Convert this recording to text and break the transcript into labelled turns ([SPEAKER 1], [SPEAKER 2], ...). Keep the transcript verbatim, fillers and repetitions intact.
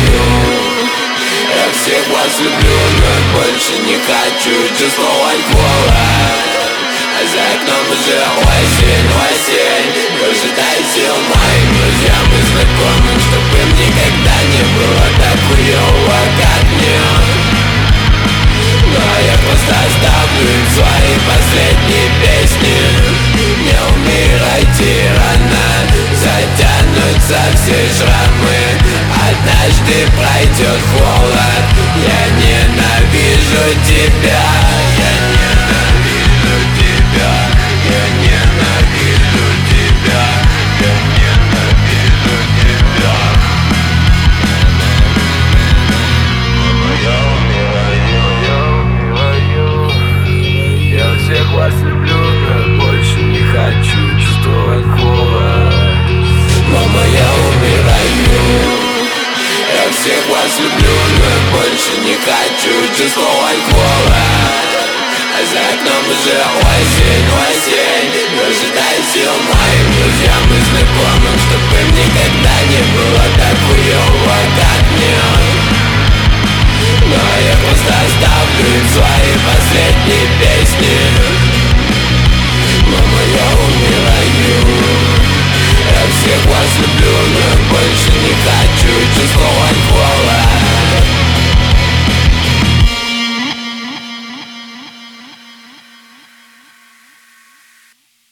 [SPEAKER 1] раю. Я всех вас люблю, но больше не хочу чувствовать голод. А за окном уже осень, осень. Ожидайте моим друзьям и знакомым, чтобы им никогда не было так хуёво, как мне. Но я просто оставлю им свои последние песни. Не умирайте рано, затянутся все шрамы. Однажды пройдет холод. Я ненавижу тебя, я ненавижу тебя, я ненавижу тебя, я ненавижу тебя. Мама, я умираю, я всех вас люблю, но больше не хочу чувствовать холод. Мама, я умираю. Я всех вас люблю, но больше не хочу чувствовать голод. А за окном уже осень, осень. Ожидайте моим друзьям и знакомым, чтобы им никогда не было так хуёво, как мне. Но я просто оставлю им свои последние песни.